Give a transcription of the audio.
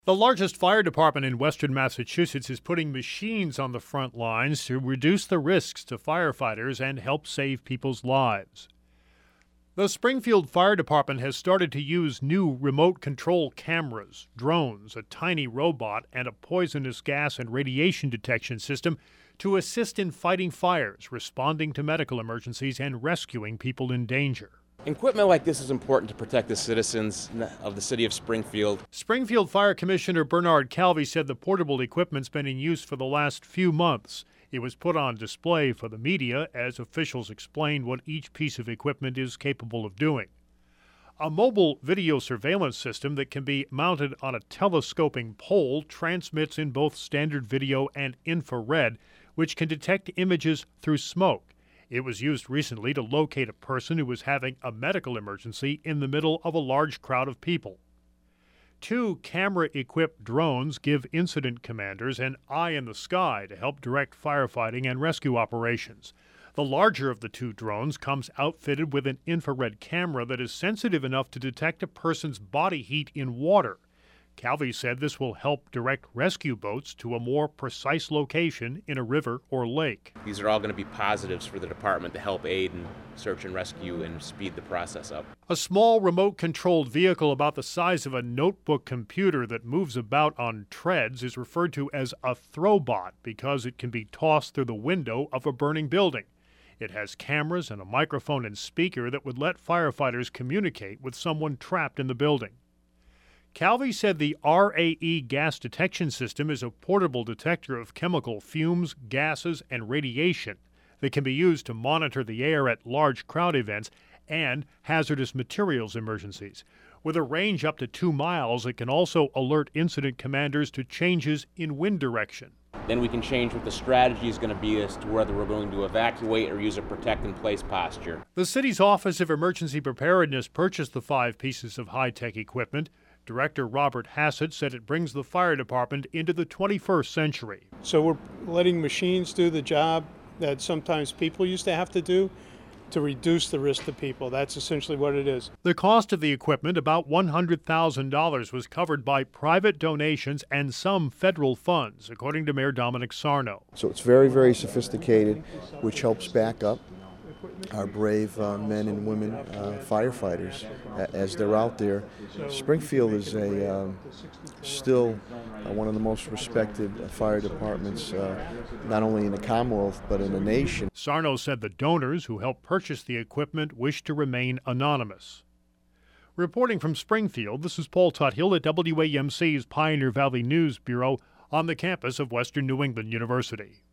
The largest fire department in western Massachusetts is putting machines on the front lines to reduce the risks to firefighters and help save people's lives. The Springfield Fire Department has started to use new remote control cameras, drones, a tiny robot, and a poisonous gas and radiation detection system to assist in fighting fires, responding to medical emergencies, and rescuing people in danger. Equipment like this is important to protect the citizens of the city of Springfield. Springfield Fire Commissioner Bernard Calvi said the portable equipment's been in use for the last few months. It was put on display for the media as officials explained what each piece of equipment is capable of doing. A mobile video surveillance system that can be mounted on a telescoping pole transmits in both standard video and infrared, which can detect images through smoke. It was used recently to locate a person who was having a medical emergency in the middle of a large crowd of people. 2 camera-equipped drones give incident commanders an eye in the sky to help direct firefighting and rescue operations. The larger of the 2 drones comes outfitted with an infrared camera that is sensitive enough to detect a person's body heat in water. Calvi said this will help direct rescue boats to a more precise location in a river or lake. These are all going to be positives for the department to help aid in search and rescue and speed the process up. A small remote-controlled vehicle about the size of a notebook computer that moves about on treads is referred to as a throwbot because it can be tossed through the window of a burning building. It has cameras and a microphone and speaker that would let firefighters communicate with someone trapped in the building. Calvi said the RAE gas detection system is a portable detector of chemical fumes, gases, and radiation that can be used to monitor the air at large crowd events and hazardous materials emergencies. With a range up to 2 miles, it can also alert incident commanders to changes in wind direction. Then we can change what the strategy is going to be as to whether we're going to evacuate or use a protect-in-place posture. The city's Office of Emergency Preparedness purchased the 5 pieces of high-tech equipment. Director Robert Hassett said it brings the fire department into the 21st century. So we're letting machines do the job that sometimes people used to have to do to reduce the risk to people. That's essentially what it is. The cost of the equipment, about $100,000, was covered by private donations and some federal funds, according to Mayor Dominic Sarno. So it's very, very sophisticated, which helps back up our brave men and women firefighters as they're out there. Springfield is still one of the most respected fire departments, not only in the Commonwealth but in the nation. Sarno said the donors who helped purchase the equipment wish to remain anonymous. Reporting from Springfield, this is Paul Tuthill at WAMC's Pioneer Valley News Bureau on the campus of Western New England University.